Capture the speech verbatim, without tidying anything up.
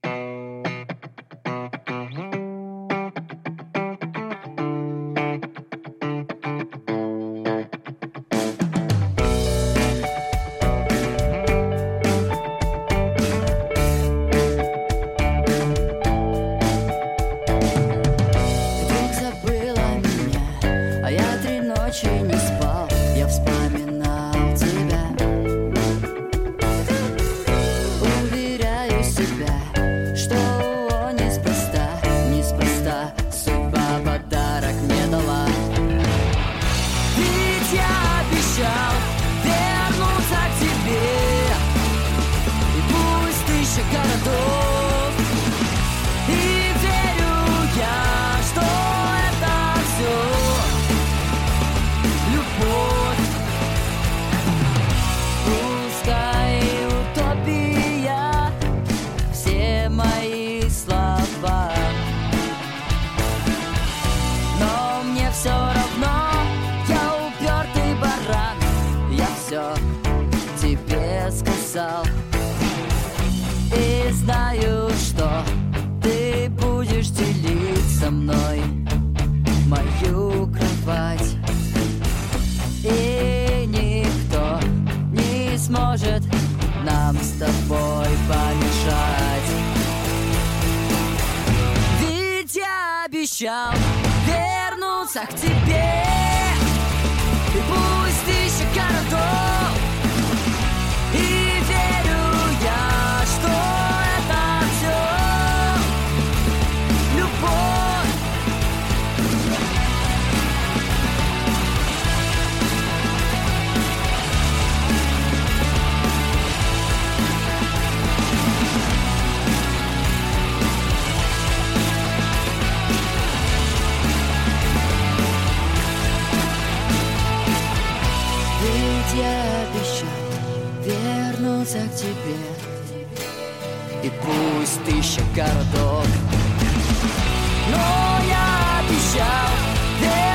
Не спал, я вспоминал тебя. Уверяю себя, что неспроста, неспроста судьба подарок мне дала. Ведь я обещал вернуться к тебе, и пусть тысяча городов, и верю я, что это все любовь. Пускай утопия все мои слова, но мне все равно, я упертый баран. Я все тебе сказал и знаю, что ты будешь делить со мной мою кровать. И никто не сможет нам с тобой помешать. Ведь я обещал вернуться к тебе, и пусть тысяча городов, и верю я, что это все любовь. Ведь я обещал вернуться к тебе, и пусть тысяча городов, но я обещал вернуться